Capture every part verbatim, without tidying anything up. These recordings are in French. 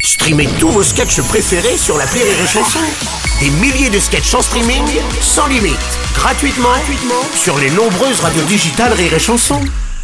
Streamez tous vos sketchs préférés sur l'appli Rire et Chanson. Des milliers de sketchs en streaming, sans limite, gratuitement, gratuitement sur les nombreuses radios digitales Rire et Chanson.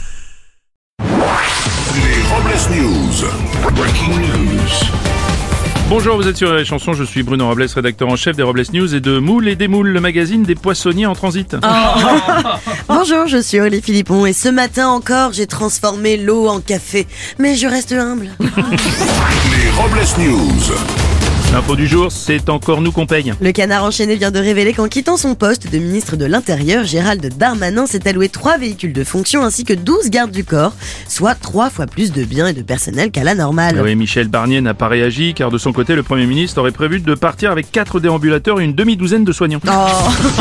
Les Robles News. Breaking news. Bonjour, vous êtes sur les chansons, je suis Bruno Robles, rédacteur en chef des Robles News et de Moule et des Moules, le magazine des poissonniers en transit. Oh. Bonjour, je suis Aurélie Philippon et ce matin encore, j'ai transformé l'eau en café. Mais je reste humble. Les Robles News. L'info du jour, c'est encore nous qu'on paye. Le Canard enchaîné vient de révéler qu'en quittant son poste de ministre de l'Intérieur, Gérald Darmanin s'est alloué trois véhicules de fonction ainsi que douze gardes du corps, soit trois fois plus de biens et de personnel qu'à la normale. Oui, Michel Barnier n'a pas réagi car de son côté, le Premier ministre aurait prévu de partir avec quatre déambulateurs et une demi-douzaine de soignants. Oh.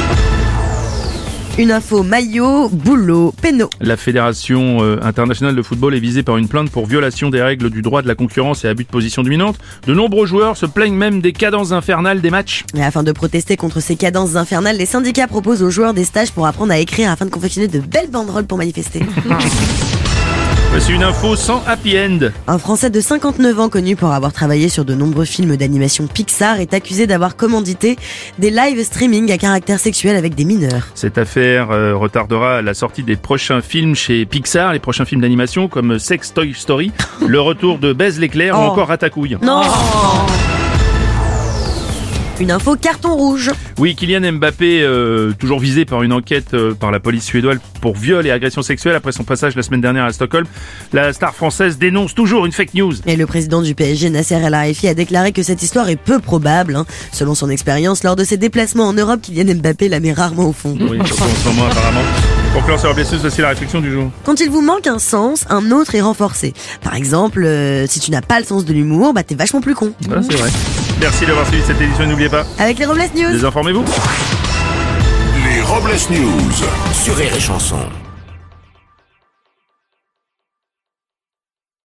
Une info maillot, boulot, péno. La Fédération euh, internationale de football est visée par une plainte pour violation des règles du droit de la concurrence et abus de position dominante. De nombreux joueurs se plaignent même des cadences infernales des matchs. Et afin de protester contre ces cadences infernales, les syndicats proposent aux joueurs des stages pour apprendre à écrire afin de confectionner de belles banderoles pour manifester. Voici une info sans happy end. Un Français de cinquante-neuf ans connu pour avoir travaillé sur de nombreux films d'animation Pixar est accusé d'avoir commandité des live streaming à caractère sexuel avec des mineurs. Cette affaire euh, retardera la sortie des prochains films chez Pixar, les prochains films d'animation comme Sex Toy Story, Le Retour de Buzz l'éclair Oh. ou encore Ratatouille. Non. Une info carton rouge. Oui, Kylian Mbappé, euh, toujours visé par une enquête euh, par la police suédoise pour viol et agression sexuelle après son passage la semaine dernière à Stockholm. La star française dénonce toujours une fake news. Et le président du P S G, Nasser El Khelaifi, a déclaré que cette histoire est peu probable. Hein. Selon son expérience, lors de ses déplacements en Europe, Kylian Mbappé la met rarement au fond. Oui, surtout en ce moment apparemment. Pour clore sur Robles News, voici la réflexion du jour. Quand il vous manque un sens, un autre est renforcé. Par exemple, euh, si tu n'as pas le sens de l'humour, bah t'es vachement plus con. Voilà, c'est vrai. Merci d'avoir suivi cette édition et n'oubliez pas, Avec les Robles News. désinformez-vous. Les Robles News. Sur Rire et Chanson.